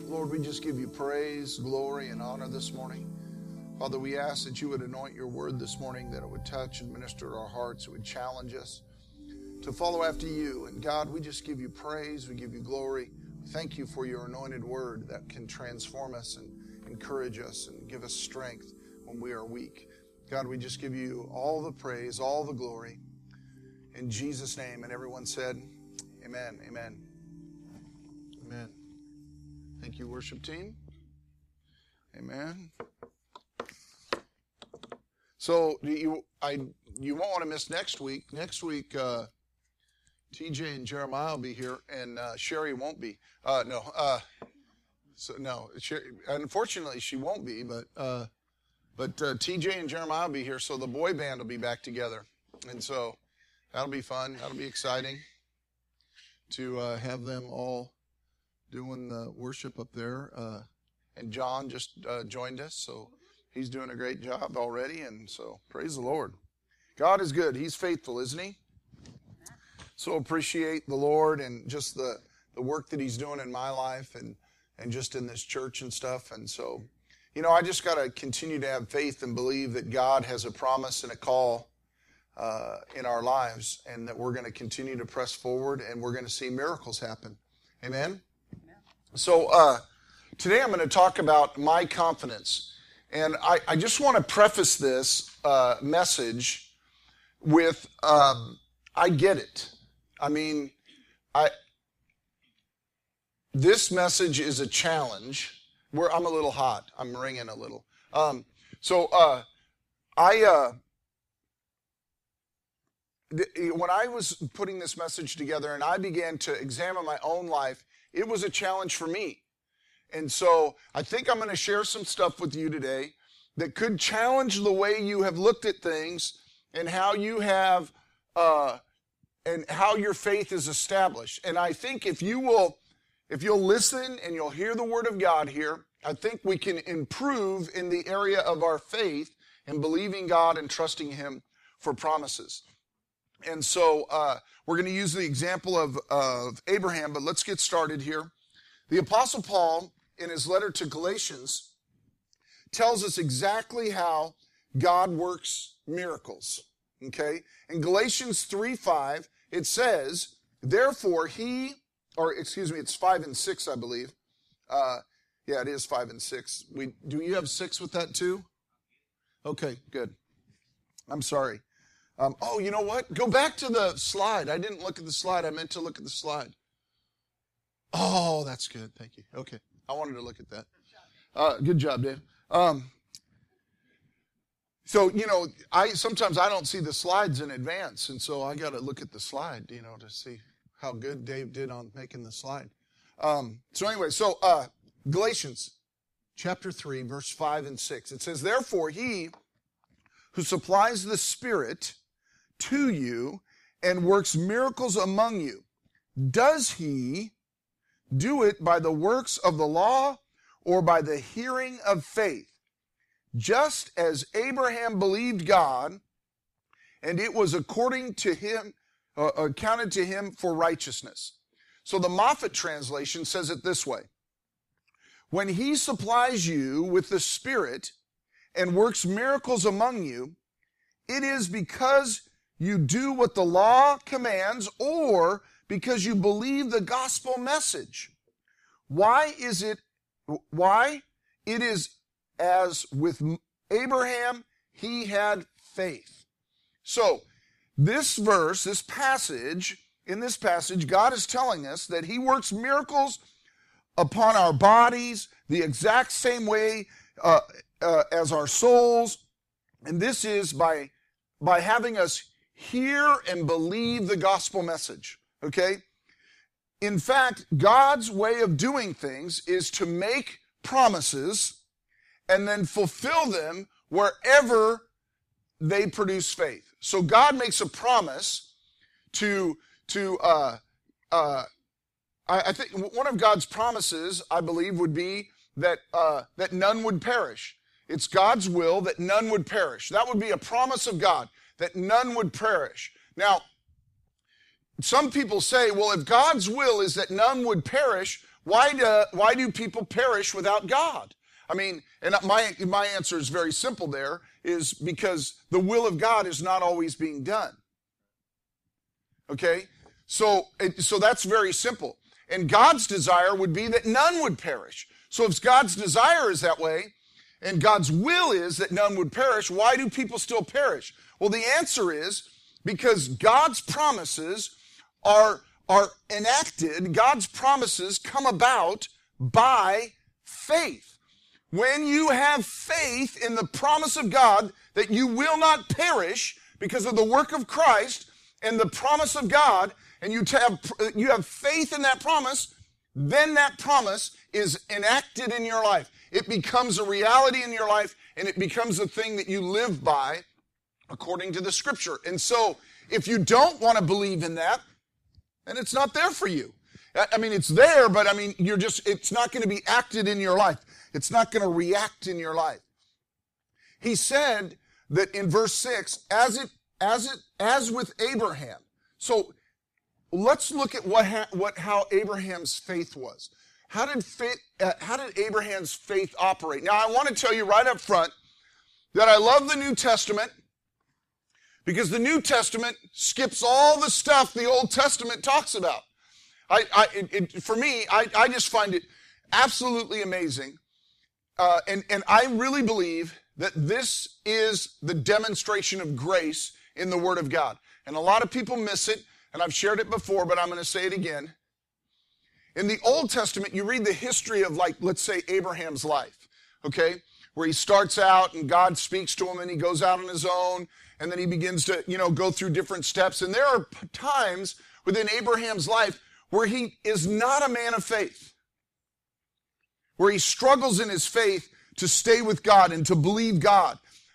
Lord, we just give you praise, glory, and honor this morning. Father, we ask that you would anoint your word this morning, that it would touch and minister to our hearts, it would challenge us to follow after you. And God, we just give you praise, we give you glory. Thank you for your anointed word that can transform us and encourage us and give us strength when we are weak. God, we just give you all the praise, all the glory. In Jesus' name. And everyone said, amen, amen, amen. Thank you, worship team. Amen. So you won't want to miss next week. Next week, TJ and Jeremiah will be here, and Sherry won't be. Unfortunately, she won't be. But TJ and Jeremiah will be here, so the boy band will be back together, and so that'll be fun. That'll be exciting to have them all doing the worship up there. And John just joined us, so he's doing a great job already, and so praise the Lord. God is good. He's faithful, isn't he? So appreciate the Lord and just the work that he's doing in my life and just in this church and stuff. And so, I just got to continue to have faith and believe that God has a promise and a call in our lives, and that we're going to continue to press forward and we're going to see miracles happen. Amen? So today I'm going to talk about my confidence. And I just want to preface this message with, I get it. I mean, this message is a challenge. I'm a little hot. I'm ringing a little. When I was putting this message together and I began to examine my own life, it was a challenge for me. And so I think I'm going to share some stuff with you today that could challenge the way you have looked at things and how you have, and how your faith is established. And I think if you'll listen and you'll hear the word of God here, I think we can improve in the area of our faith and believing God and trusting him for promises. And so we're going to use the example of Abraham, but let's get started here. The Apostle Paul, in his letter to Galatians, tells us exactly how God works miracles. Okay? In Galatians 3:5, it says, therefore it's 5 and 6, I believe. Yeah, it is 5 and 6. Do you have 6 with that too? Okay, good. I'm sorry. You know what? Go back to the slide. I didn't look at the slide. I meant to look at the slide. Oh, that's good. Thank you. Okay. I wanted to look at that. Good job, Dave. Sometimes I don't see the slides in advance, and so I got to look at the slide, to see how good Dave did on making the slide. Galatians chapter 3, verse 5 and 6. It says, therefore he who supplies the Spirit to you and works miracles among you, does he do it by the works of the law or by the hearing of faith? Just as Abraham believed God, and it was according to him, accounted to him for righteousness. So the Moffat translation says it this way. When he supplies you with the Spirit and works miracles among you, it is because you do what the law commands or because you believe the gospel message. Why? It is as with Abraham, he had faith. So this passage, God is telling us that he works miracles upon our bodies the exact same way as our souls. And this is by having us hear and believe the gospel message. Okay? In fact, God's way of doing things is to make promises and then fulfill them wherever they produce faith. So God makes a promise I think one of God's promises, I believe, would be that none would perish. It's God's will that none would perish. That would be a promise of God, that none would perish. Now, some people say, well, if God's will is that none would perish, Why do people perish without God? I mean, and my answer is very simple there, is because the will of God is not always being done. Okay? So that's very simple. And God's desire would be that none would perish. So if God's desire is that way, and God's will is that none would perish, why do people still perish? Well, the answer is because God's promises are enacted, God's promises come about by faith. When you have faith in the promise of God that you will not perish because of the work of Christ and the promise of God, and you have faith in that promise, then that promise is enacted in your life. It becomes a reality in your life, and it becomes a thing that you live by according to the Scripture. And so, if you don't want to believe in that, then it's not there for you. I mean, it's there, but I mean, it's not going to be acted in your life. It's not going to react in your life. He said that in verse 6, as with Abraham. So let's look at how Abraham's faith was. How did Abraham's faith operate? Now, I want to tell you right up front that I love the New Testament because the New Testament skips all the stuff the Old Testament talks about. For me, I just find it absolutely amazing. And I really believe that this is the demonstration of grace in the Word of God. And a lot of people miss it, and I've shared it before, but I'm going to say it again. In the Old Testament, you read the history of, like, let's say, Abraham's life, okay? Where he starts out and God speaks to him and he goes out on his own, and then he begins to, go through different steps. And there are times within Abraham's life where he is not a man of faith, where he struggles in his faith to stay with God and to believe God.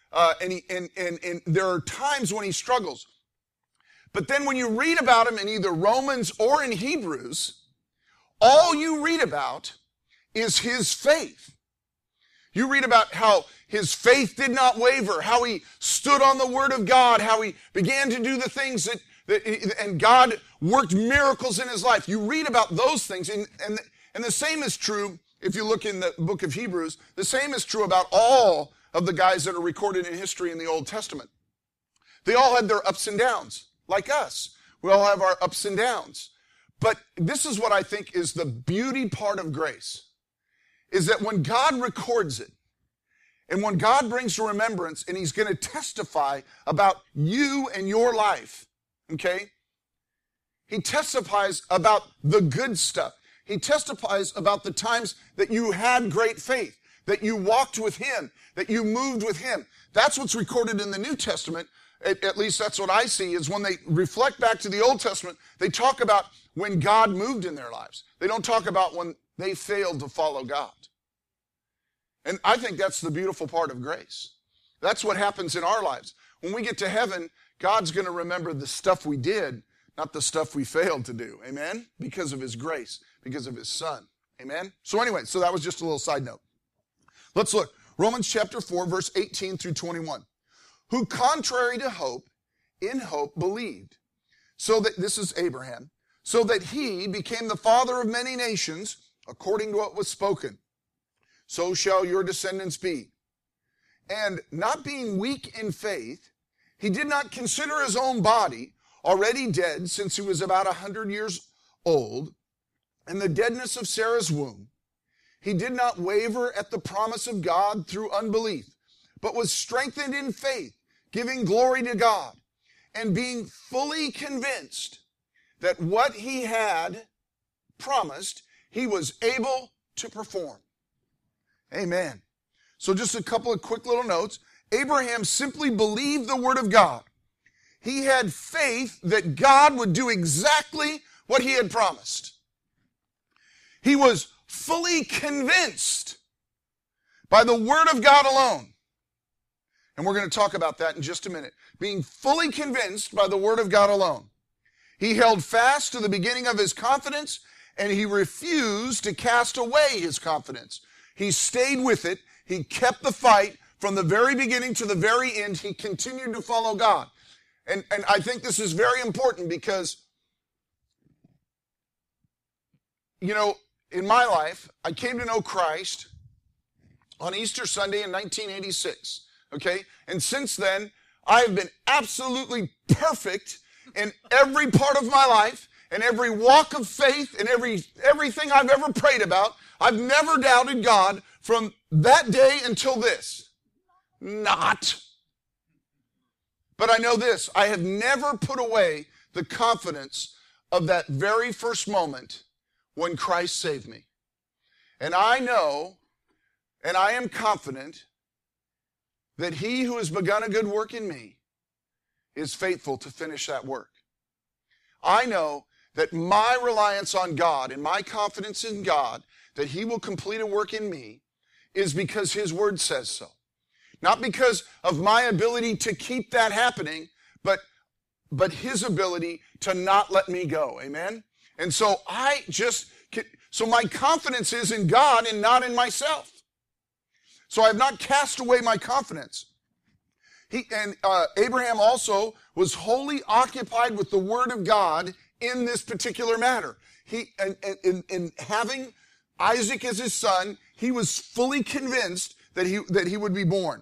And there are times when he struggles. But then when you read about him in either Romans or in Hebrews, all you read about is his faith. You read about how his faith did not waver, how he stood on the Word of God, how he began to do the things and God worked miracles in his life. You read about those things, and the same is true. If you look in the book of Hebrews, the same is true about all of the guys that are recorded in history in the Old Testament. They all had their ups and downs, like us. We all have our ups and downs. But this is what I think is the beauty part of grace, is that when God records it, and when God brings to remembrance, and he's going to testify about you and your life, okay? He testifies about the good stuff. He testifies about the times that you had great faith, that you walked with him, that you moved with him. That's what's recorded in the New Testament. At least that's what I see, is when they reflect back to the Old Testament, they talk about when God moved in their lives. They don't talk about when they failed to follow God. And I think that's the beautiful part of grace. That's what happens in our lives. When we get to heaven, God's going to remember the stuff we did, not the stuff we failed to do. Amen? Because of his grace, because of his Son. Amen? So anyway, so that was just a little side note. Let's look. Romans chapter 4, verse 18 through 21. Who contrary to hope, in hope believed. So that, this is Abraham, so that he became the father of many nations, according to what was spoken. So shall your descendants be. And not being weak in faith, he did not consider his own body already dead, since he was about 100 years old, and the deadness of Sarah's womb. He did not waver at the promise of God through unbelief, but was strengthened in faith, giving glory to God, and being fully convinced that what he had promised, he was able to perform. Amen. So just a couple of quick little notes. Abraham simply believed the word of God. He had faith that God would do exactly what he had promised. He was fully convinced by the word of God alone. And we're going to talk about that in just a minute. Being fully convinced by the word of God alone. He held fast to the beginning of his confidence, and he refused to cast away his confidence. He stayed with it. He kept the fight from the very beginning to the very end. He continued to follow God. And I think this is very important because, in my life, I came to know Christ on Easter Sunday in 1986, okay? And since then, I have been absolutely perfect in every part of my life, and every walk of faith, and everything I've ever prayed about. I've never doubted God from that day until this. Not. But I know this, I have never put away the confidence of that very first moment when Christ saved me. And I know, and I am confident, that he who has begun a good work in me is faithful to finish that work. I know that my reliance on God and my confidence in God, that he will complete a work in me, is because his word says so. Not because of my ability to keep that happening, but his ability to not let me go. Amen? And so so my confidence is in God and not in myself. So I have not cast away my confidence. Abraham also was wholly occupied with the word of God in this particular matter. In having Isaac as his son, he was fully convinced that he would be born.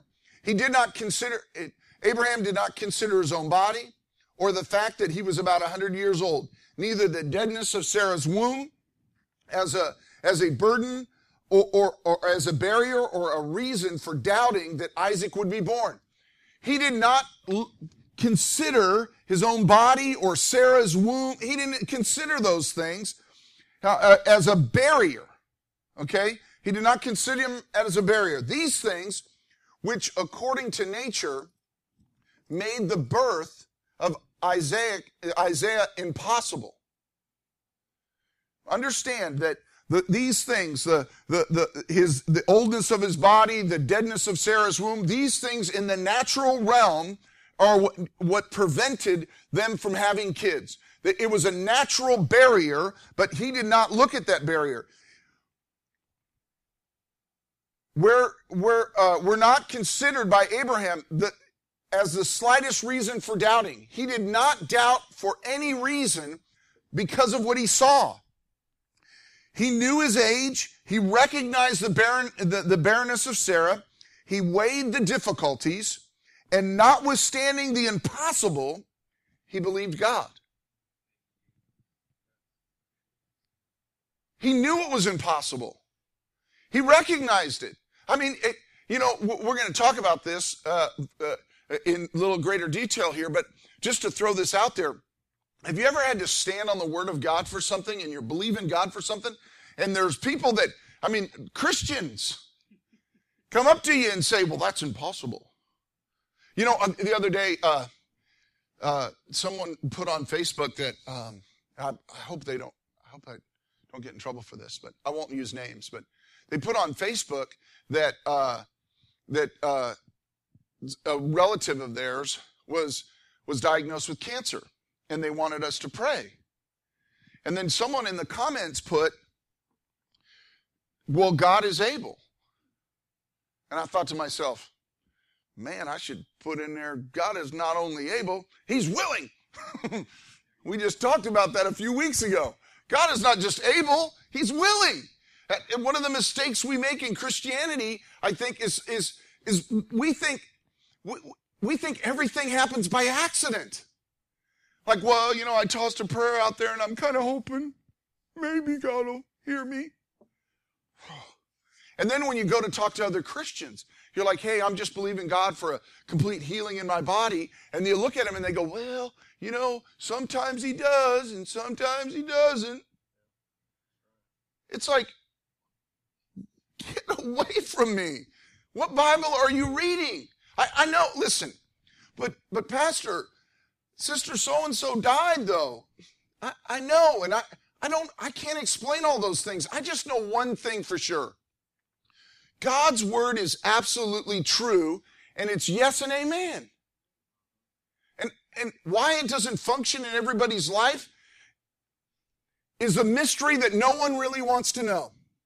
Abraham did not consider his own body or the fact that he was about 100 years old. Neither the deadness of Sarah's womb as a burden or as a barrier or a reason for doubting that Isaac would be born. He did not consider his own body or Sarah's womb. He didn't consider those things as a barrier. Okay? He did not consider him as a barrier. These things, which according to nature made the birth of Isaiah impossible. Understand that these things, the oldness of his body, the deadness of Sarah's womb, these things in the natural realm are what prevented them from having kids. It was a natural barrier, but he did not look at that barrier. We're not considered by Abraham as the slightest reason for doubting. He did not doubt for any reason because of what he saw. He knew his age. He recognized the barrenness of Sarah. He weighed the difficulties. And notwithstanding the impossible, he believed God. He knew it was impossible. He recognized it. I mean, we're going to talk about this in a little greater detail here, but just to throw this out there, have you ever had to stand on the word of God for something and you're believing God for something? And there's people Christians come up to you and say, well, that's impossible. The other day, someone put on Facebook that, I hope I don't get in trouble for this, but I won't use names, but they put on Facebook that a relative of theirs was diagnosed with cancer, and they wanted us to pray. And then someone in the comments put, well, God is able. And I thought to myself, man, I should put in there, God is not only able, he's willing. We just talked about that a few weeks ago. God is not just able, he's willing. And one of the mistakes we make in Christianity, I think, is we think everything happens by accident. Like, well, I tossed a prayer out there and I'm kind of hoping maybe God will hear me. And then when you go to talk to other Christians, you're like, hey, I'm just believing God for a complete healing in my body. And you look at them and they go, well, sometimes he does and sometimes he doesn't. It's like, get away from me. What Bible are you reading? I know, listen, but Pastor, Sister so-and-so died though. I know, and I can't explain all those things. I just know one thing for sure. God's word is absolutely true, and it's yes and amen. And why it doesn't function in everybody's life is a mystery that no one really wants to know.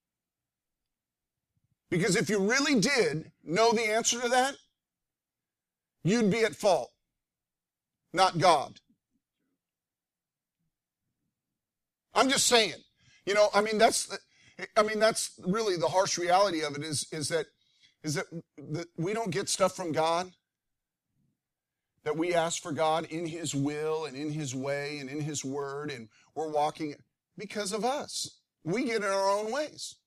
Because if you really did know the answer to that, you'd be at fault, not God. I'm just saying, I mean, that's really the harsh reality of it is that we don't get stuff from God, that we ask for God in His will and in His way and in His word, and we're walking because of us. We get in our own ways.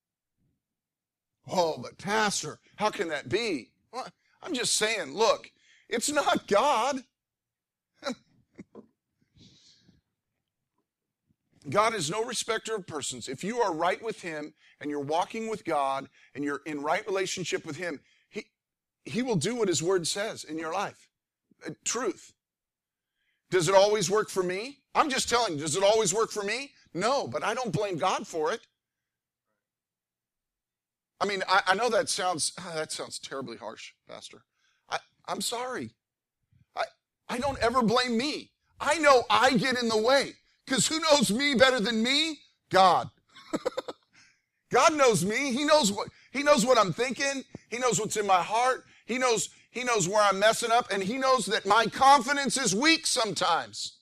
Oh, but Pastor, how can that be? Well, I'm just saying, look, it's not God. God is no respecter of persons. If you are right with Him and you're walking with God and you're in right relationship with Him, He will do what His word says in your life. Truth. Does it always work for me? I'm just telling you, does it always work for me? No, but I don't blame God for it. I mean, I know that sounds terribly harsh, Pastor. I'm sorry. I don't ever blame me. I know I get in the way. Because who knows me better than me? God. God knows me. He knows what I'm thinking. He knows what's in my heart. He knows where I'm messing up, and He knows that my confidence is weak sometimes.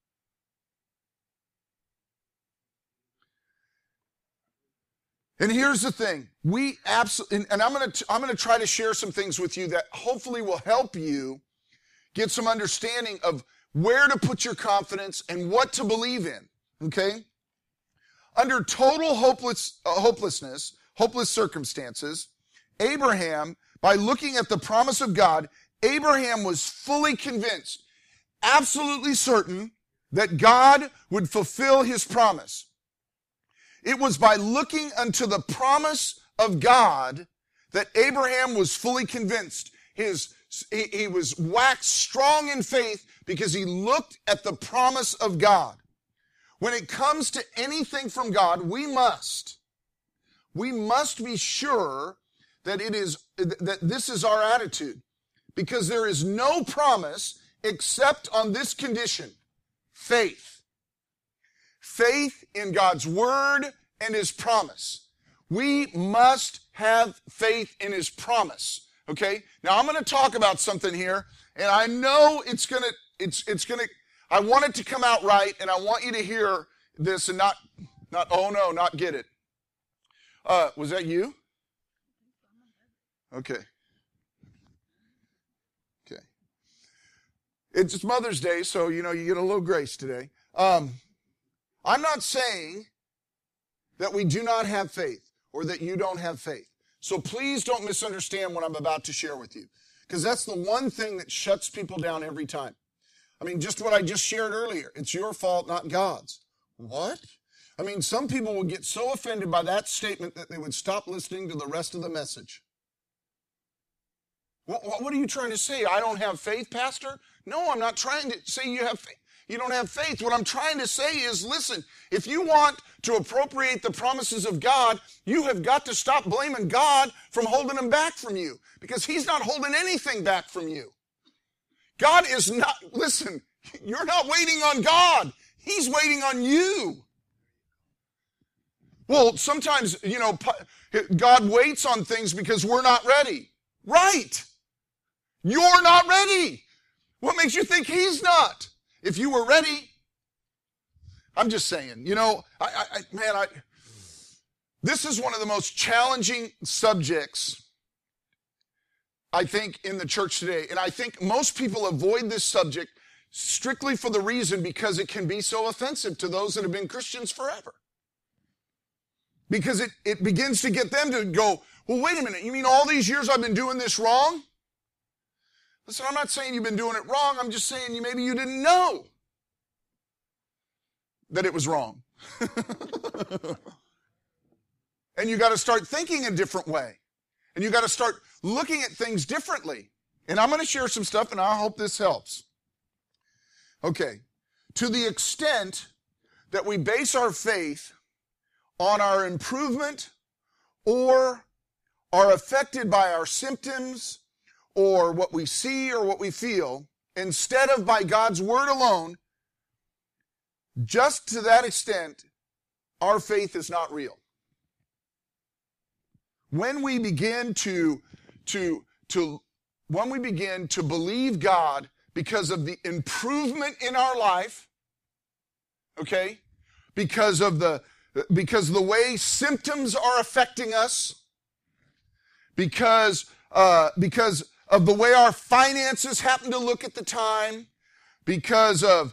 And here's the thing. We absolutely, and I'm going to try to share some things with you that hopefully will help you get some understanding of where to put your confidence and what to believe in, okay? Under total hopelessness, hopeless circumstances, Abraham, by looking at the promise of God, Abraham was fully convinced, absolutely certain, that God would fulfill His promise. It was by looking unto the promise of God that Abraham was fully convinced. He was waxed strong in faith because he looked at the promise of God. When it comes to anything from God, we must be sure that this is our attitude, because there is no promise except on this condition: faith. Faith in God's word and His promise. We must have faith in His promise. Okay? Now I'm going to talk about something here, and I know I want it to come out right, and I want you to hear this and not get it. Was that you? Okay. Okay. It's Mother's Day, so you get a little grace today. I'm not saying that we do not have faith or that you don't have faith. So please don't misunderstand what I'm about to share with you, because that's the one thing that shuts people down every time. I mean, just what I just shared earlier. It's your fault, not God's. What? I mean, some people will get so offended by that statement that they would stop listening to the rest of the message. What are you trying to say? I don't have faith, Pastor? No, I'm not trying to say you don't have faith. What I'm trying to say is, listen, if you want to appropriate the promises of God, you have got to stop blaming God from holding them back from you, because He's not holding anything back from you. God is not, listen, you're not waiting on God. He's waiting on you. Well, sometimes, God waits on things because we're not ready. Right. You're not ready. What makes you think He's not? If you were ready, I'm just saying, this is one of the most challenging subjects, I think, in the church today. And I think most people avoid this subject strictly for the reason because it can be so offensive to those that have been Christians forever. Because it begins to get them to go, well, wait a minute, you mean all these years I've been doing this wrong? Listen, I'm not saying you've been doing it wrong. I'm just saying maybe you didn't know that it was wrong. And you got to start thinking a different way. And you got to start looking at things differently. And I'm going to share some stuff, and I hope this helps. Okay. To the extent that we base our faith on our improvement or are affected by our symptoms or what we see or what we feel, instead of by God's word alone, just to that extent, our faith is not real. When we begin to believe God because of the improvement in our life, okay, because of the because the way symptoms are affecting us, because of the way our finances happen to look at the time, because of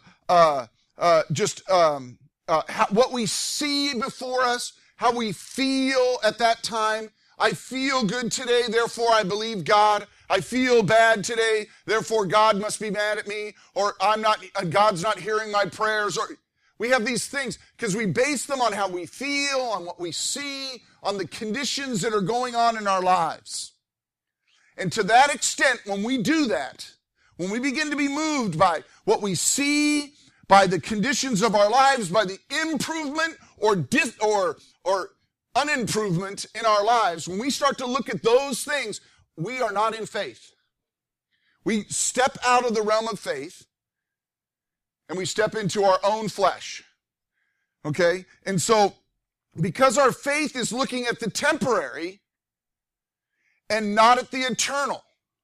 what we see before us, how we feel at that time. I feel good today, therefore I believe God. I feel bad today, therefore God must be mad at me, or God's not hearing my prayers. Or we have these things because we base them on how we feel, on what we see, on the conditions that are going on in our lives. And to that extent, when we do that, when we begin to be moved by what we see, by the conditions of our lives, by the improvement or unimprovement in our lives, when we start to look at those things, we are not in faith. We step out of the realm of faith and we step into our own flesh. Okay? And so, because our faith is looking at the temporary and not at the eternal,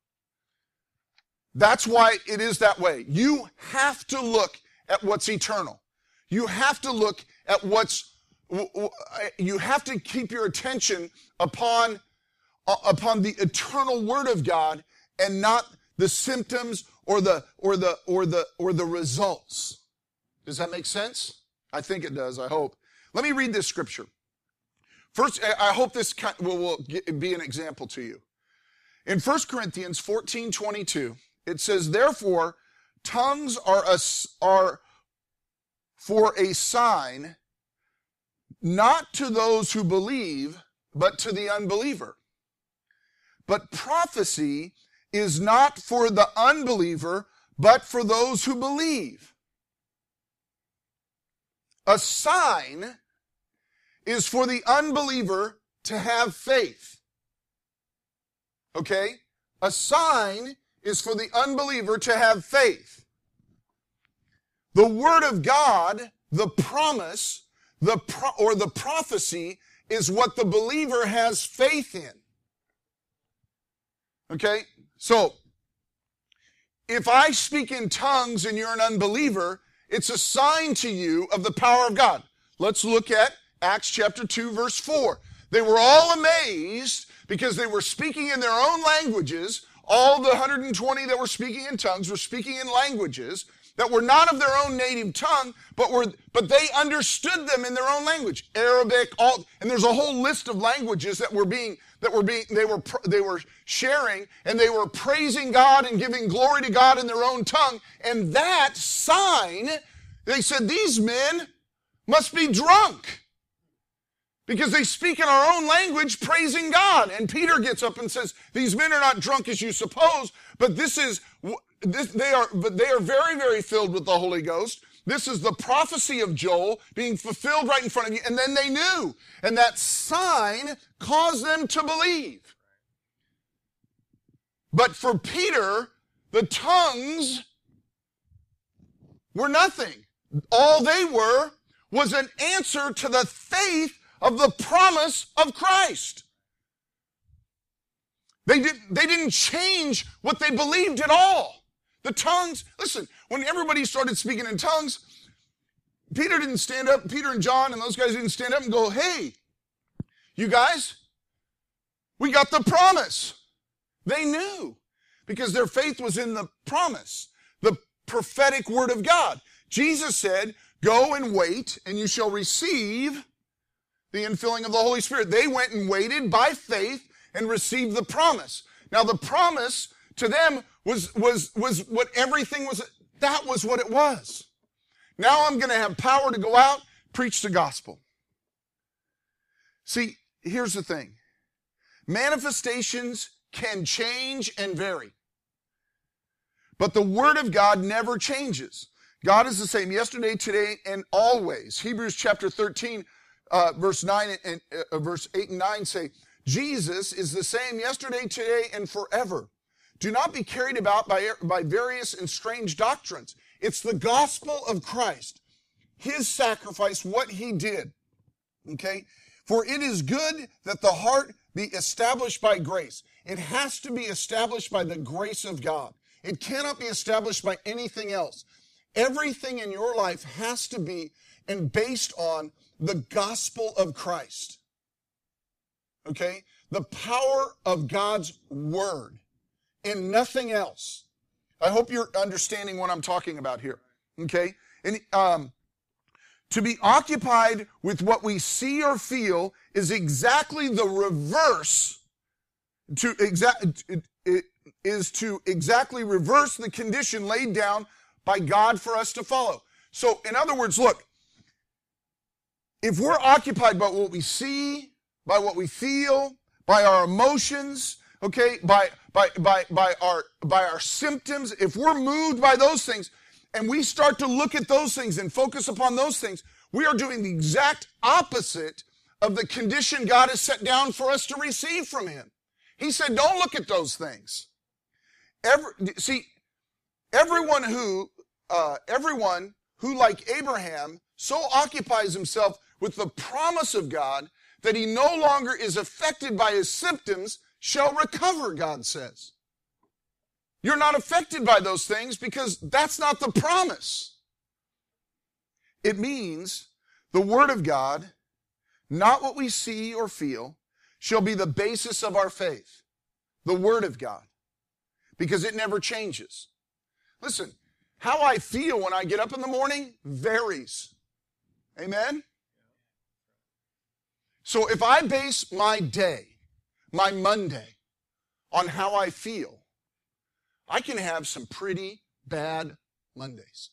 that's why it is that way. You have to look at what's eternal. You have to look at you have to keep your attention upon the eternal Word of God and not the symptoms or the results. Does that make sense? I think it does, I hope. Let me read this scripture. First, I hope this will be an example to you. In 1 Corinthians 14:22, it says, "Therefore, tongues are for a sign, not to those who believe, but to the unbeliever. But prophecy is not for the unbeliever, but for those who believe." A sign is for the unbeliever to have faith. Okay? A sign is for the unbeliever to have faith. The Word of God, the promise, the prophecy is what the believer has faith in. Okay? So, if I speak in tongues and you're an unbeliever, it's a sign to you of the power of God. Let's look at Acts chapter 2, verse 4. They were all amazed because they were speaking in their own languages. All the 120 that were speaking in tongues were speaking in languages that were not of their own native tongue, but they understood them in their own language. Arabic, and there's a whole list of languages they were sharing, and they were praising God and giving glory to God in their own tongue. And that sign, they said, these men must be drunk because they speak in our own language praising God. And Peter gets up and says, these men are not drunk as you suppose, but they are very, very filled with the Holy Ghost. This is the prophecy of Joel being fulfilled right in front of you. And then they knew. And that sign caused them to believe. But for Peter, the tongues were nothing. All they were was an answer to the faith of the promise of Christ. They didn't change what they believed at all. The tongues, listen, when everybody started speaking in tongues, Peter didn't stand up, Peter and John and those guys didn't stand up and go, hey, you guys, we got the promise. They knew because their faith was in the promise, the prophetic word of God. Jesus said, go and wait and you shall receive the infilling of the Holy Spirit. They went and waited by faith and received the promise. Now the promise to them was what everything was. That was what it was. Now I'm going to have power to go out, preach the gospel. See, here's the thing. Manifestations can change and vary. But the Word of God never changes. God is the same yesterday, today, and always. Hebrews chapter 13, verse 9 and verse 8 and 9 say, Jesus is the same yesterday, today, and forever. Do not be carried about by various and strange doctrines. It's the gospel of Christ, His sacrifice, what He did. Okay? For it is good that the heart be established by grace. It has to be established by the grace of God. It cannot be established by anything else. Everything in your life has to be based on the gospel of Christ. Okay? The power of God's word and nothing else. I hope you're understanding what I'm talking about here. Okay? And to be occupied with what we see or feel is exactly the reverse to exactly reverse the condition laid down by God for us to follow. So, in other words, look, if we're occupied by what we see, by what we feel, by our emotions, okay, by our symptoms, if we're moved by those things, and we start to look at those things and focus upon those things, we are doing the exact opposite of the condition God has set down for us to receive from Him. He said, don't look at those things. Everyone who, like Abraham, so occupies himself with the promise of God that he no longer is affected by his symptoms shall recover, God says. You're not affected by those things because that's not the promise. It means the Word of God, not what we see or feel, shall be the basis of our faith. The Word of God. Because it never changes. Listen, how I feel when I get up in the morning varies. Amen? So if I base my day, my Monday, on how I feel, I can have some pretty bad Mondays.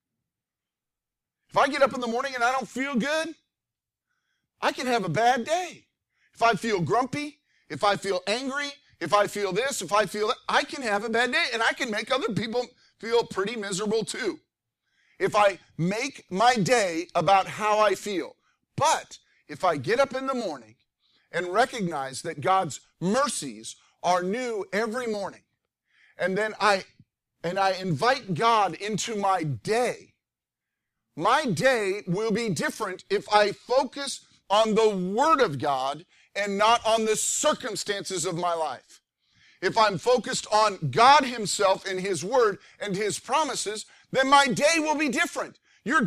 If I get up in the morning and I don't feel good, I can have a bad day. If I feel grumpy, if I feel angry, if I feel this, if I feel that, I can have a bad day, and I can make other people feel pretty miserable too. If I make my day about how I feel. But if I get up in the morning and recognize that God's mercies are new every morning, and then I invite God into my day will be different if I focus on the Word of God and not on the circumstances of my life. If I'm focused on God Himself and His Word and His promises, then my day will be different. Your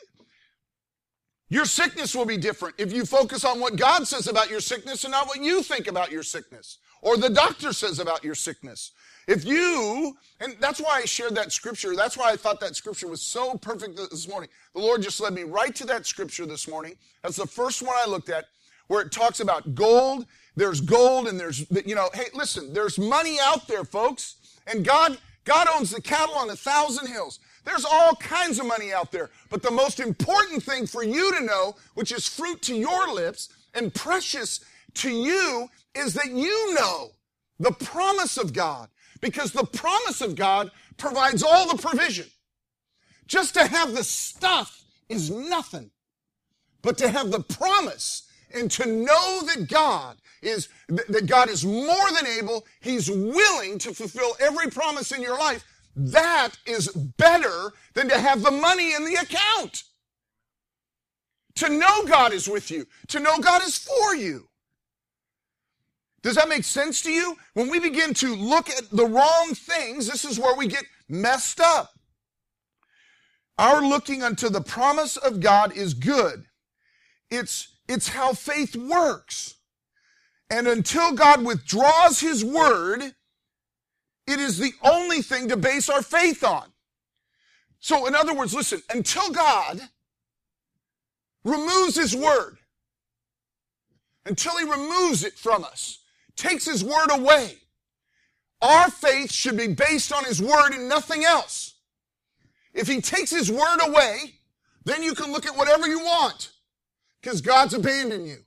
sickness will be different if you focus on what God says about your sickness and not what you think about your sickness or the doctor says about your sickness. And that's why I shared that scripture. That's why I thought that scripture was so perfect this morning. The Lord just led me right to that scripture this morning. That's the first one I looked at, where it talks about gold. There's gold and there's, hey, listen, there's money out there, folks. And God owns the cattle on 1,000 hills. There's all kinds of money out there. But the most important thing for you to know, which is fruit to your lips and precious to you, is that you know the promise of God. Because the promise of God provides all the provision. Just to have the stuff is nothing. But to have the promise and to know that God is more than able, He's willing to fulfill every promise in your life, that is better than to have the money in the account. To know God is with you. To know God is for you. Does that make sense to you? When we begin to look at the wrong things, this is where we get messed up. Our looking unto the promise of God is good. It's how faith works. And until God withdraws His word, it is the only thing to base our faith on. So in other words, listen, until God removes His word, until He removes it from us, takes His word away, our faith should be based on His word and nothing else. If He takes His word away, then you can look at whatever you want, because God's abandoned you.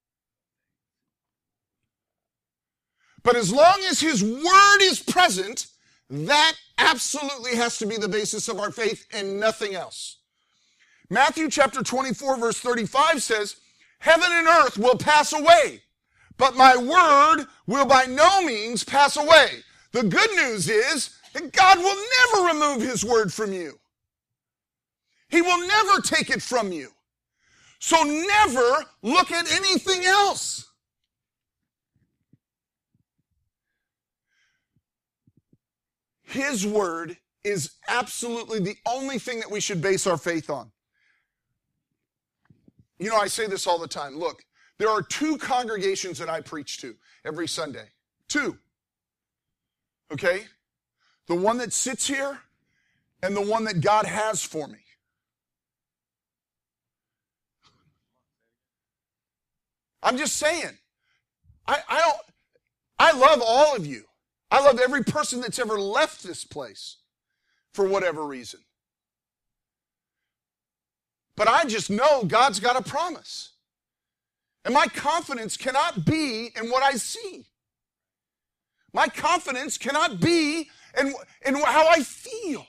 But as long as His word is present, that absolutely has to be the basis of our faith and nothing else. Matthew chapter 24 verse 35 says, heaven and earth will pass away, but my word will by no means pass away. The good news is that God will never remove His word from you. He will never take it from you. So never look at anything else. His word is absolutely the only thing that we should base our faith on. I say this all the time. Look, there are two congregations that I preach to every Sunday. Two. Okay? The one that sits here and the one that God has for me. I'm just saying. I love all of you. I love every person that's ever left this place for whatever reason. But I just know God's got a promise. And my confidence cannot be in what I see. My confidence cannot be in how I feel.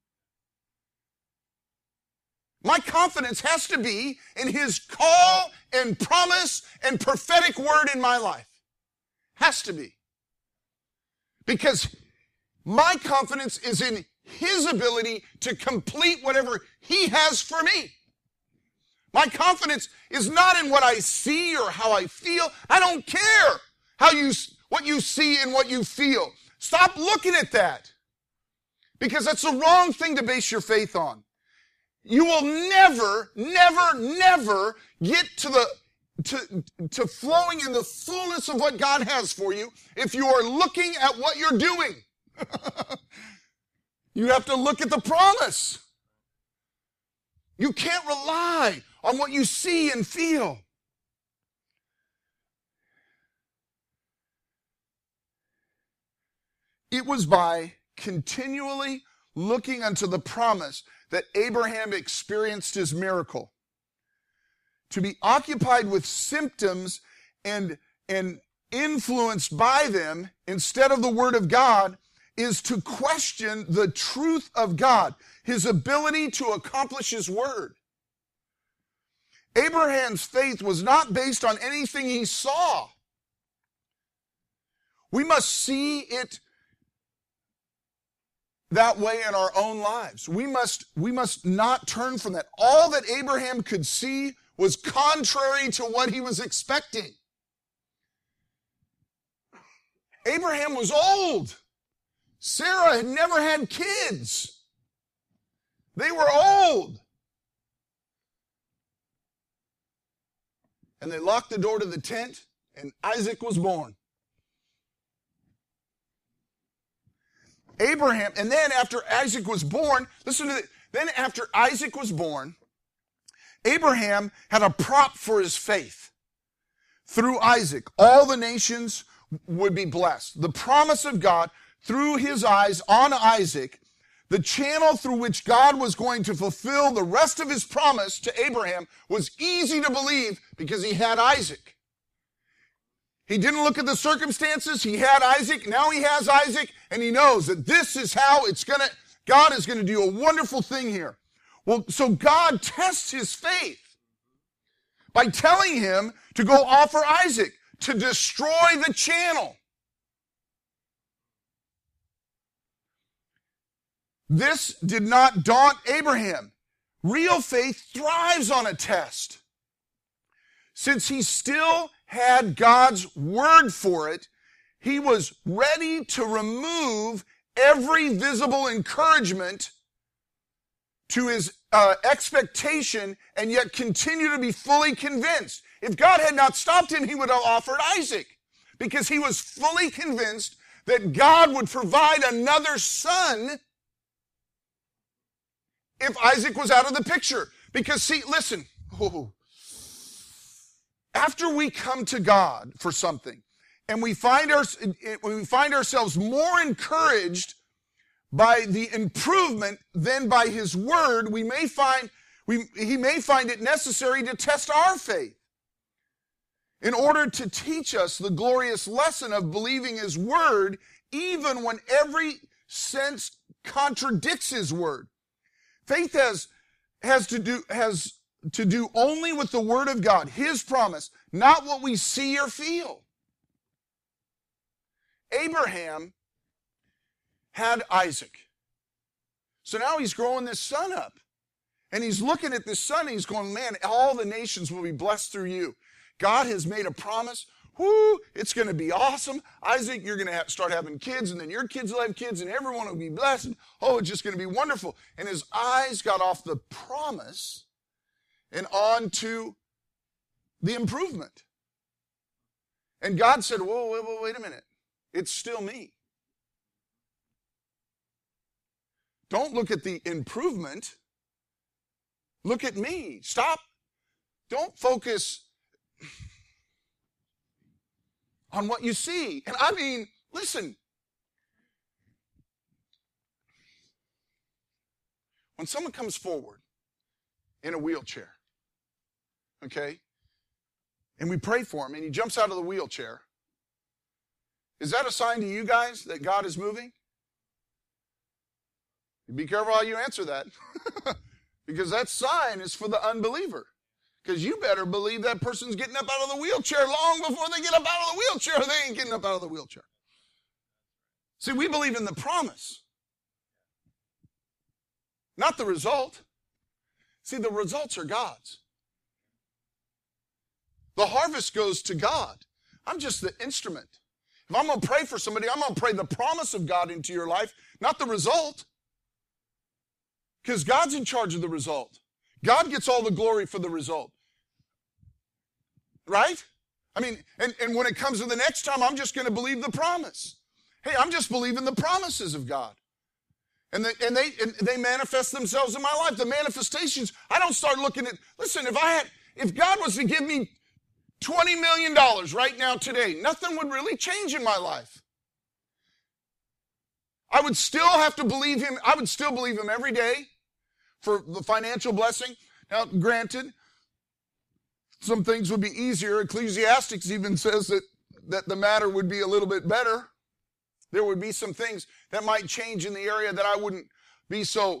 My confidence has to be in His call and promise and prophetic word in my life. Has to be. Because my confidence is in His ability to complete whatever He has for me. My confidence is not in what I see or how I feel. I don't care what you see and what you feel. Stop looking at that. Because that's the wrong thing to base your faith on. You will never, never, never get to flowing in the fullness of what God has for you if you are looking at what you're doing. You have to look at the promise. You can't rely on what you see and feel. It was by continually looking unto the promise that Abraham experienced his miracle. To be occupied with symptoms and influenced by them instead of the Word of God is to question the truth of God, His ability to accomplish His Word. Abraham's faith was not based on anything he saw. We must see it that way in our own lives. We must not turn from that. All that Abraham could see was contrary to what he was expecting. Abraham was old. Sarah had never had kids. They were old. And they locked the door to the tent, and Isaac was born. Abraham, and then after Isaac was born, listen to this, then after Isaac was born, Abraham had a prop for his faith. Through Isaac, all the nations would be blessed. The promise of God through his eyes on Isaac, the channel through which God was going to fulfill the rest of his promise to Abraham was easy to believe because he had Isaac. He didn't look at the circumstances. He had Isaac. Now he has Isaac, and he knows that this is how God is going to do a wonderful thing here. Well, so God tests his faith by telling him to go offer Isaac, to destroy the channel. This did not daunt Abraham. Real faith thrives on a test. Since he still had God's word for it, he was ready to remove every visible encouragement to his expectation and yet continue to be fully convinced. If God had not stopped him, he would have offered Isaac because he was fully convinced that God would provide another son if Isaac was out of the picture. Because see, listen, after we come to God for something and we find ourselves more encouraged by the improvement than by his word, he may find it necessary to test our faith in order to teach us the glorious lesson of believing his word even when every sense contradicts his word. Faith has to do only with the word of God, his promise, not what we see or feel. Abraham had Isaac. So now he's growing this son up. And he's looking at this son and he's going, man, all the nations will be blessed through you. God has made a promise. Whoo, it's going to be awesome. Isaac, you're going to start having kids, and then your kids will have kids, and everyone will be blessed. Oh, it's just going to be wonderful. And his eyes got off the promise and on to the improvement. And God said, whoa, wait a minute. It's still me. Don't look at the improvement. Look at me. Stop. Don't focus on what you see. And I mean, listen. When someone comes forward in a wheelchair, okay, and we pray for him and he jumps out of the wheelchair, is that a sign to you guys that God is moving? Be careful how you answer that. Because that sign is for the unbeliever. Because you better believe that person's getting up out of the wheelchair long before they get up out of the wheelchair. They ain't getting up out of the wheelchair. See, we believe in the promise, not the result. See, the results are God's. The harvest goes to God. I'm just the instrument. If I'm going to pray for somebody, I'm going to pray the promise of God into your life, not the result. Because God's in charge of the result. God gets all the glory for the result. Right? I mean, and when it comes to the next time, I'm just going to believe the promise. Hey, I'm just believing the promises of God. And they manifest themselves in my life. The manifestations, I don't start looking at, listen, if God was to give me $20 million right now today, nothing would really change in my life. I would still have to believe him. I would still believe him every day for the financial blessing. Now, granted, some things would be easier. Ecclesiastes even says that the matter would be a little bit better. There would be some things that might change in the area that I wouldn't be so.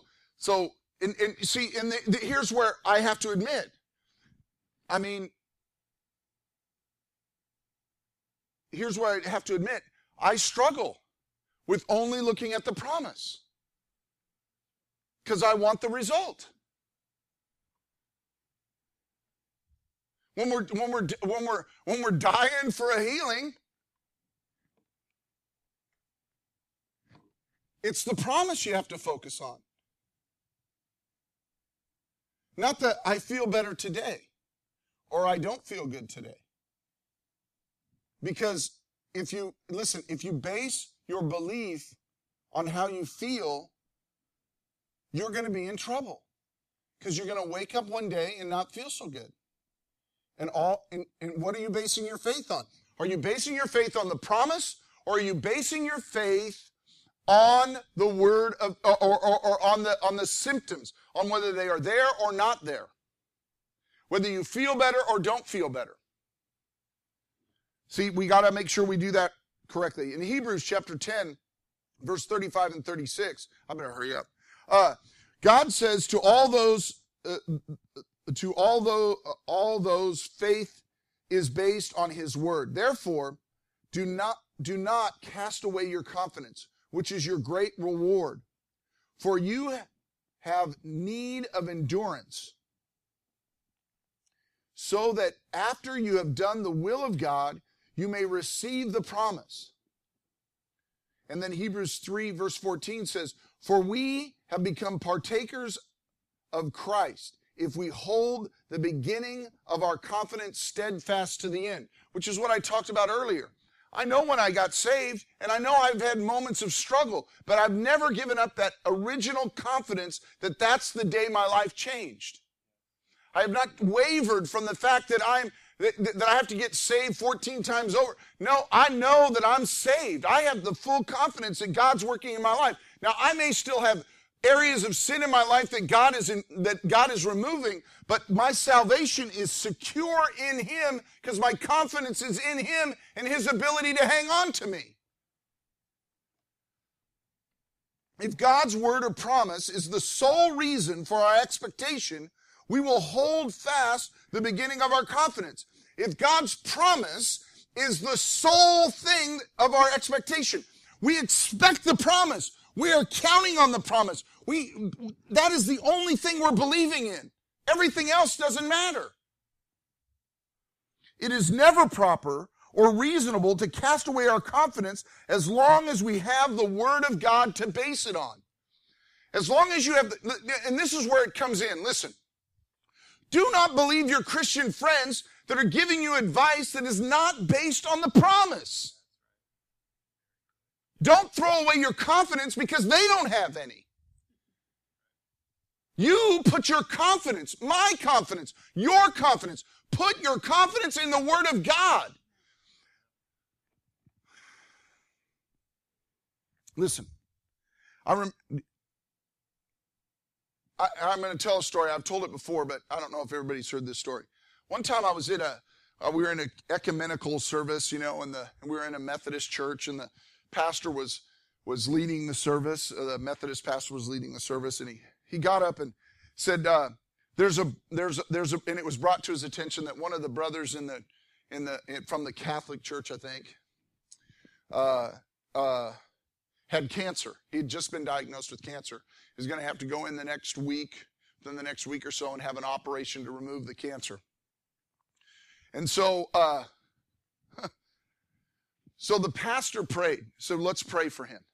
Here's where I have to admit. I mean, here's where I have to admit. I struggle with only looking at the promise. Because I want the result. When we're dying for a healing, it's the promise you have to focus on. Not that I feel better today or I don't feel good today. Because if you base your belief on how you feel, you're going to be in trouble. Because you're going to wake up one day and not feel so good. And what are you basing your faith on? Are you basing your faith on the promise, or are you basing your faith on the word of, or on the symptoms, on whether they are there or not there? Whether you feel better or don't feel better. See, we got to make sure we do that correctly. In Hebrews chapter 10, verse 35 and 36, I'm going to hurry up. God says to all those, faith is based on his word. Therefore, do not cast away your confidence, which is your great reward. For you have need of endurance, so that after you have done the will of God, you may receive the promise. And then Hebrews 3 verse 14 says, for we have become partakers of Christ if we hold the beginning of our confidence steadfast to the end, which is what I talked about earlier. I know when I got saved, and I know I've had moments of struggle, but I've never given up that original confidence that that's the day my life changed. I have not wavered from the fact that I have to get saved 14 times over. No, I know that I'm saved. I have the full confidence that God's working in my life. Now, I may still have areas of sin in my life that God is removing, but my salvation is secure in him because my confidence is in him and his ability to hang on to me. If God's word or promise is the sole reason for our expectation, we will hold fast the beginning of our confidence. If God's promise is the sole thing of our expectation, we expect the promise. We are counting on the promise. That is the only thing we're believing in. Everything else doesn't matter. It is never proper or reasonable to cast away our confidence as long as we have the word of God to base it on. As long as you have, and this is where it comes in. Listen. Do not believe your Christian friends that are giving you advice that is not based on the promise. Don't throw away your confidence because they don't have any. You put your confidence, my confidence, your confidence, put your confidence in the Word of God. Listen, I'm going to tell a story. I've told it before, but I don't know if everybody's heard this story. One time I was we were in an ecumenical service, and we were in a Methodist church, and the pastor was leading the service. The Methodist pastor was leading the service, and he got up and said, and it was brought to his attention that one of the brothers from the Catholic Church, I think, had cancer. He had just been diagnosed with cancer. He's going to have to go in the next week or so, and have an operation to remove the cancer. And so the pastor prayed. So let's pray for him.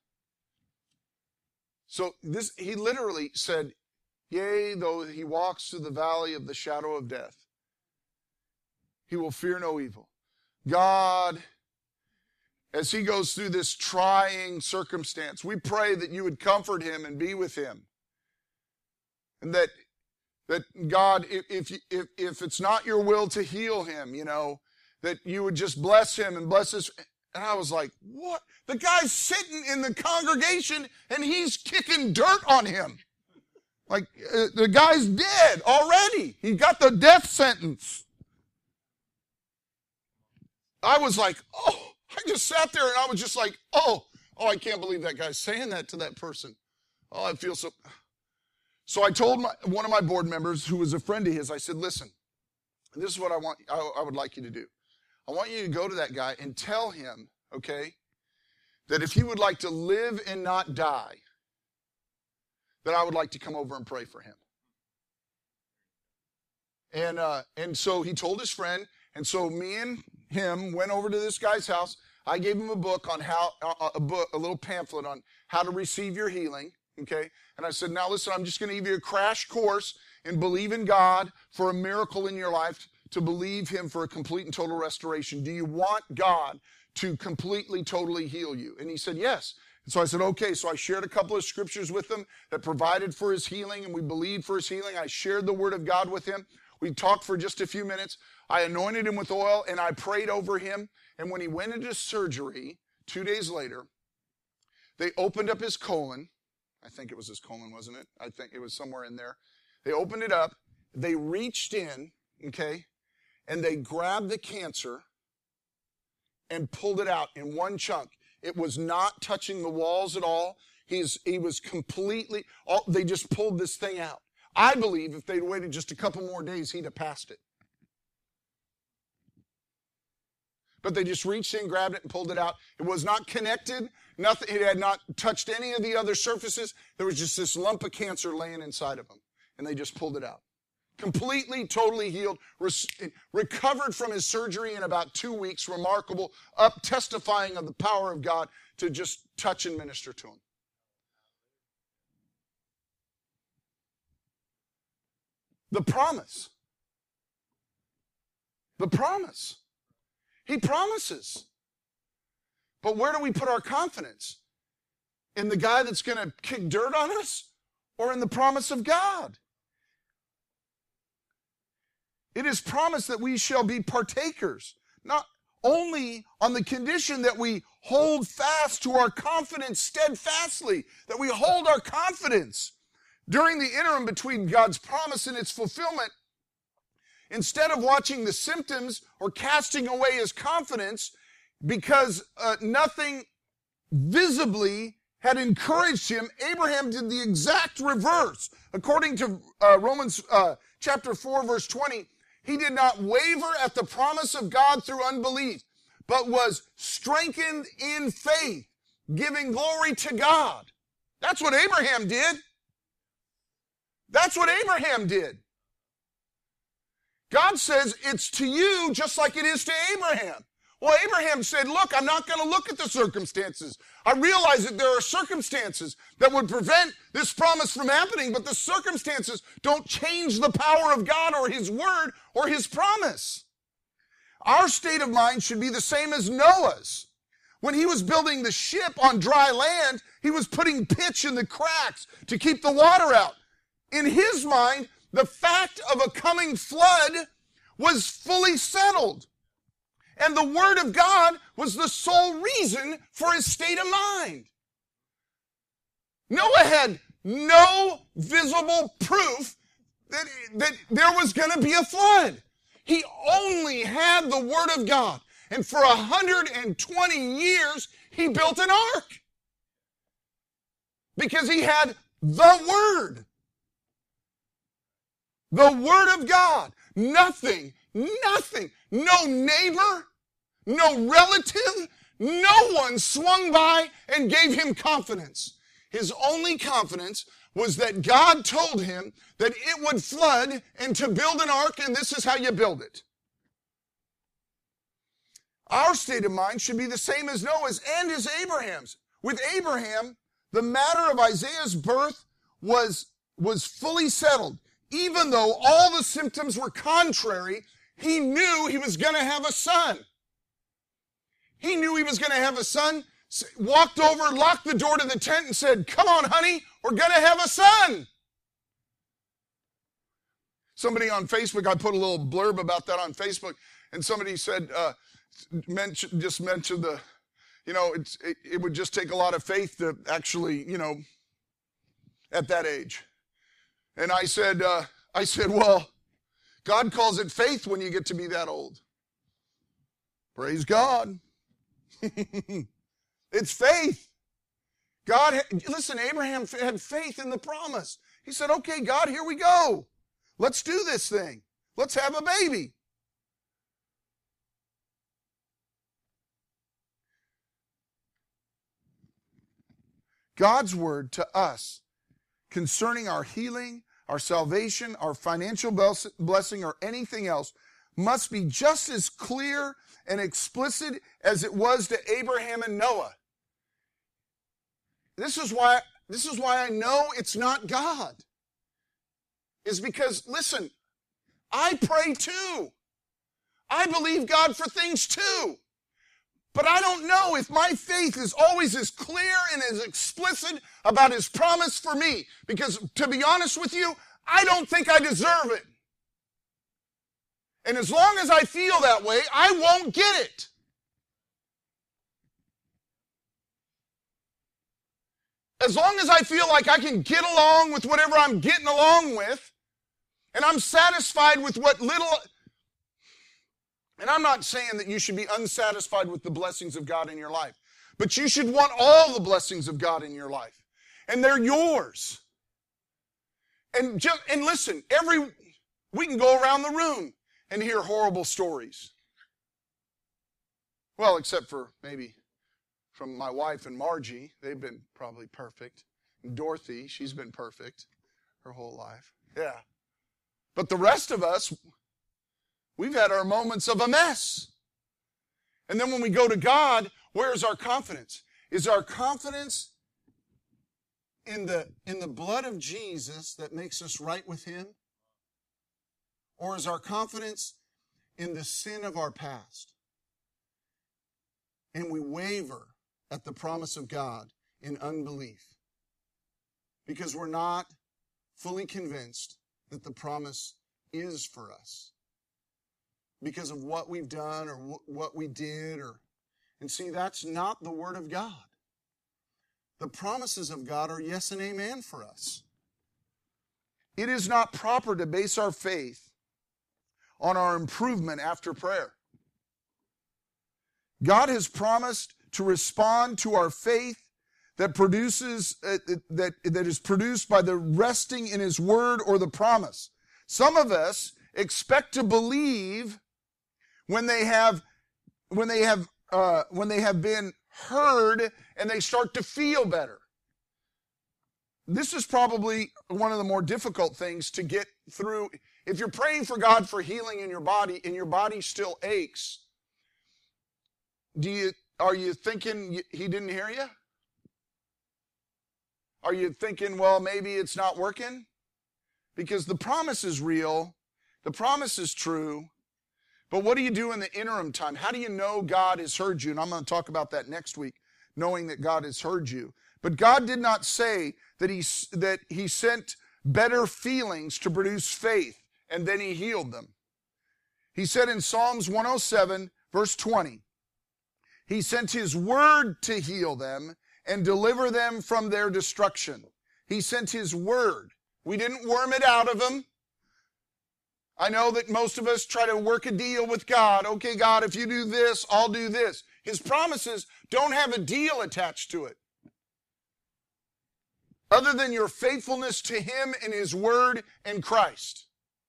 So he literally said, yea, though he walks through the valley of the shadow of death, he will fear no evil. God, as he goes through this trying circumstance, we pray that you would comfort him and be with him. And that God, if it's not your will to heal him, that you would just bless him and bless his. And I was like, what? The guy's sitting in the congregation and he's kicking dirt on him. Like, the guy's dead already. He got the death sentence. I was like, oh. I just sat there and I was just like, oh, I can't believe that guy's saying that to that person. Oh, I feel so. So I told one of my board members, who was a friend of his, I said, listen, this is what I would like you to do. I want you to go to that guy and tell him, okay, that if he would like to live and not die, that I would like to come over and pray for him. And so he told his friend, and so me and him went over to this guy's house. I gave him a book on a little pamphlet on how to receive your healing, okay? And I said, now listen, I'm just going to give you a crash course in believing God for a miracle in your life, to believe him for a complete and total restoration. Do you want God to completely, totally heal you? And he said, yes. And so I said, okay. So I shared a couple of scriptures with him that provided for his healing, and we believed for his healing. I shared the Word of God with him. We talked for just a few minutes. I anointed him with oil, and I prayed over him. And when he went into surgery 2 days later, they opened up his colon. I think it was his colon, wasn't it? I think it was somewhere in there. They opened it up. They reached in, okay, and they grabbed the cancer and pulled it out in one chunk. It was not touching the walls at all. He was completely, they just pulled this thing out. I believe if they'd waited just a couple more days, he'd have passed it. But they just reached in, grabbed it, and pulled it out. It was not connected. Nothing. It had not touched any of the other surfaces. There was just this lump of cancer laying inside of him. And they just pulled it out. Completely, totally healed. Recovered from his surgery in about 2 weeks. Remarkable. Testifying of the power of God to just touch and minister to him. The promise. The promise. He promises. But where do we put our confidence? In the guy that's going to kick dirt on us, or in the promise of God? It is promised that we shall be partakers, not only on the condition that we hold fast to our confidence steadfastly, that we hold our confidence during the interim between God's promise and its fulfillment. Instead of watching the symptoms or casting away his confidence because nothing visibly had encouraged him, Abraham did the exact reverse. According to Romans chapter 4, verse 20, he did not waver at the promise of God through unbelief, but was strengthened in faith, giving glory to God. That's what Abraham did. That's what Abraham did. God says it's to you just like it is to Abraham. Well, Abraham said, look, I'm not going to look at the circumstances. I realize that there are circumstances that would prevent this promise from happening, but the circumstances don't change the power of God or his word or his promise. Our state of mind should be the same as Noah's. When he was building the ship on dry land, he was putting pitch in the cracks to keep the water out. In his mind, the fact of a coming flood was fully settled. And the Word of God was the sole reason for his state of mind. Noah had no visible proof that there was going to be a flood. He only had the Word of God. And for 120 years, he built an ark. Because he had the Word. The Word of God. Nothing, no neighbor, no relative, no one swung by and gave him confidence. His only confidence was that God told him that it would flood and to build an ark, and this is how you build it. Our state of mind should be the same as Noah's and as Abraham's. With Abraham, the matter of Isaiah's birth was fully settled. Even though all the symptoms were contrary, he knew he was going to have a son. He knew he was going to have a son, walked over, locked the door to the tent and said, "Come on, honey, we're going to have a son." Somebody on Facebook, I put a little blurb about that on Facebook, and somebody said, just mentioned the, it would just take a lot of faith to actually, at that age. And I said, well, God calls it faith when you get to be that old. Praise God. It's faith. Listen, Abraham had faith in the promise. He said, okay, God, here we go. Let's do this thing. Let's have a baby. God's word to us concerning our healing, our salvation, our financial blessing, or anything else must be just as clear and explicit as it was to Abraham and Noah. This is why I know it's not God. Is because, listen, I pray too. I believe God for things too. But I don't know if my faith is always as clear and as explicit about his promise for me. Because, to be honest with you, I don't think I deserve it. And as long as I feel that way, I won't get it. As long as I feel like I can get along with whatever I'm getting along with, and I'm satisfied with what little... And I'm not saying that you should be unsatisfied with the blessings of God in your life. But you should want all the blessings of God in your life. And they're yours. And listen, we can go around the room and hear horrible stories. Well, except for maybe from my wife and Margie. They've been probably perfect. And Dorothy, she's been perfect her whole life. Yeah. But the rest of us, we've had our moments of a mess. And then when we go to God, where's our confidence? Is our confidence in the blood of Jesus that makes us right with him? Or is our confidence in the sin of our past? And we waver at the promise of God in unbelief because we're not fully convinced that the promise is for us because of what we've done or what we did. And see, that's not the Word of God. The promises of God are yes and amen for us. It is not proper to base our faith on our improvement after prayer. God has promised to respond to our faith that is produced by the resting in his word or the promise. Some of us expect to believe when they have been heard and they start to feel better. This is probably one of the more difficult things to get through. If you're praying for God for healing in your body and your body still aches, are you thinking he didn't hear you? Are you thinking, well, maybe it's not working? Because the promise is real. The promise is true. But what do you do in the interim time? How do you know God has heard you? And I'm going to talk about that next week, knowing that God has heard you. But God did not say that he sent better feelings to produce faith, and then he healed them. He said in Psalms 107, verse 20, he sent his word to heal them and deliver them from their destruction. He sent his word. We didn't worm it out of them. I know that most of us try to work a deal with God. Okay, God, if you do this, I'll do this. His promises don't have a deal attached to it, other than your faithfulness to him and his word and Christ.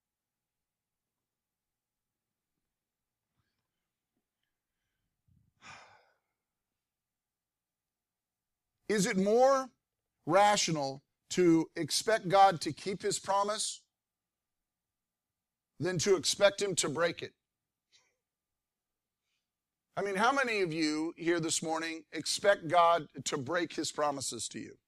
Is it more rational to expect God to keep his promise than to expect him to break it? I mean, how many of you here this morning expect God to break his promises to you?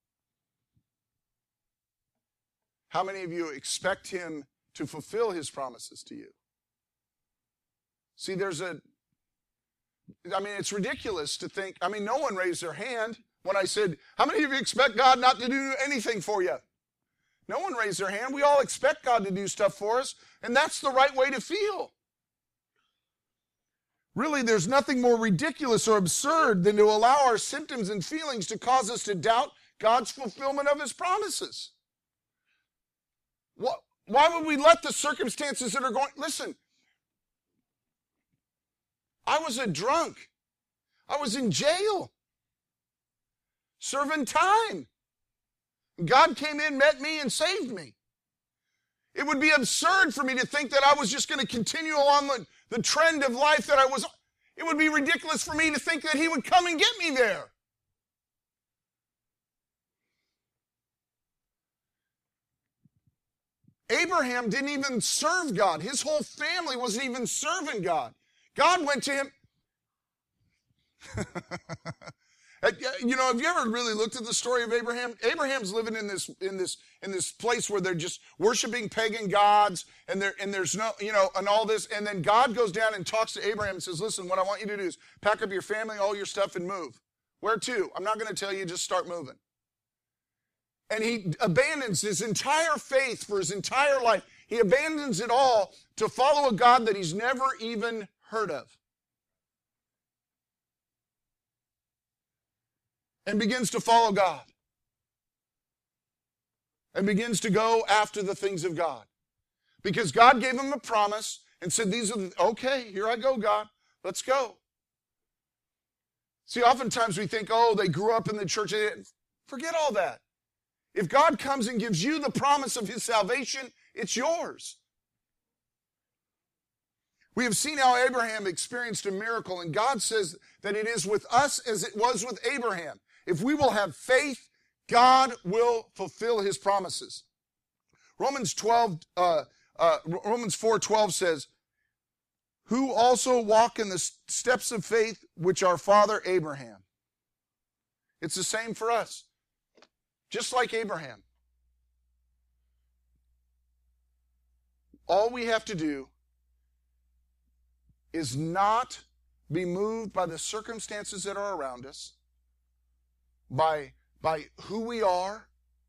How many of you expect him to fulfill his promises to you? See, it's ridiculous to think, no one raised their hand when I said, how many of you expect God not to do anything for you? No one raised their hand. We all expect God to do stuff for us, and that's the right way to feel. Really, there's nothing more ridiculous or absurd than to allow our symptoms and feelings to cause us to doubt God's fulfillment of his promises. Why would we let the circumstances that are going... Listen, I was a drunk. I was in jail, serving time. God came in, met me, and saved me. It would be absurd for me to think that I was just going to continue along the trend of life that I was. It would be ridiculous for me to think that he would come and get me there. Abraham didn't even serve God. His whole family wasn't even serving God. God went to him. Have you ever really looked at the story of Abraham? Abraham's living in this place where they're just worshiping pagan gods, and there's no, and all this, and then God goes down and talks to Abraham and says, listen, what I want you to do is pack up your family, all your stuff, and move. Where to? I'm not going to tell you, just start moving. And he abandons his entire faith for his entire life. He abandons it all to follow a God that he's never even heard of. And begins to follow God. And begins to go after the things of God. Because God gave him a promise and said, okay, here I go, God. Let's go. See, oftentimes we think, they grew up in the church. Forget all that. If God comes and gives you the promise of his salvation, it's yours. We have seen how Abraham experienced a miracle, and God says that it is with us as it was with Abraham. If we will have faith, God will fulfill his promises. Romans 4:12 says, who also walk in the steps of faith which our father Abraham. It's the same for us. Just like Abraham. All we have to do is not be moved by the circumstances that are around us, by who we are,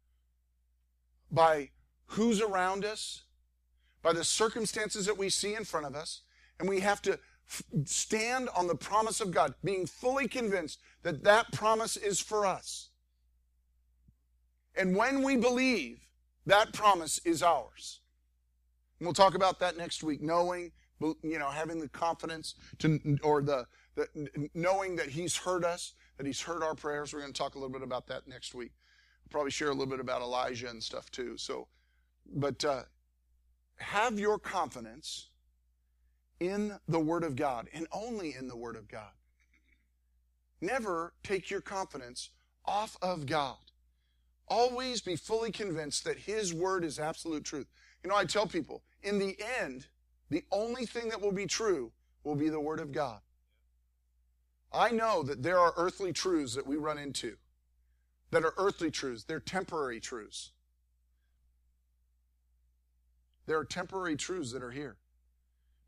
by who's around us, by the circumstances that we see in front of us, and we have to stand on the promise of God, being fully convinced that that promise is for us. And when we believe, that promise is ours. And we'll talk about that next week, knowing, having the confidence knowing that he's heard us, that he's heard our prayers. We're going to talk a little bit about that next week. We'll probably share a little bit about Elijah and stuff too. But have your confidence in the Word of God, and only in the Word of God. Never take your confidence off of God. Always be fully convinced that his word is absolute truth. I tell people, in the end, the only thing that will be true will be the word of God. I know that there are earthly truths that we run into that are earthly truths. They're temporary truths. There are temporary truths that are here.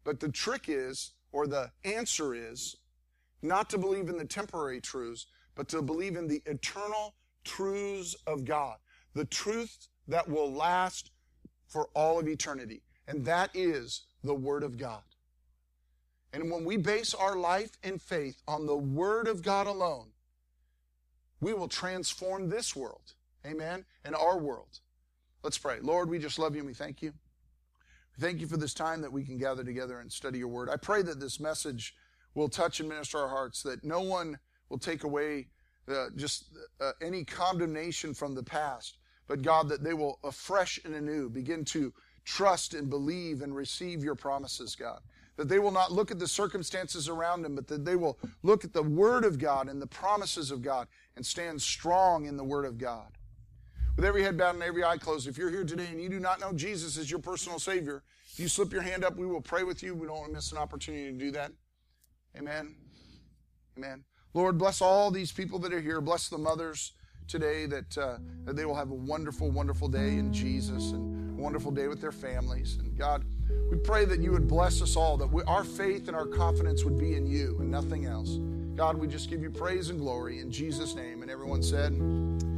But the trick is, or the answer is, not to believe in the temporary truths, but to believe in the eternal truths of God. The truth that will last for all of eternity. And that is the Word of God. And when we base our life and faith on the Word of God alone, we will transform this world. Amen? And our world. Let's pray. Lord, we just love you and we thank you. We thank you for this time that we can gather together and study your Word. I pray that this message will touch and minister our hearts, that no one will take away any condemnation from the past, but God, that they will afresh and anew begin to trust and believe and receive your promises, God. That they will not look at the circumstances around them, but that they will look at the Word of God and the promises of God and stand strong in the Word of God. With every head bowed and every eye closed, if you're here today and you do not know Jesus as your personal Savior, if you slip your hand up, we will pray with you. We don't want to miss an opportunity to do that. Amen. Amen. Lord, bless all these people that are here. Bless the mothers today, that they will have a wonderful, wonderful day in Jesus and a wonderful day with their families. And God, we pray that you would bless us all, that our faith and our confidence would be in you and nothing else. God, we just give you praise and glory in Jesus' name. And everyone said...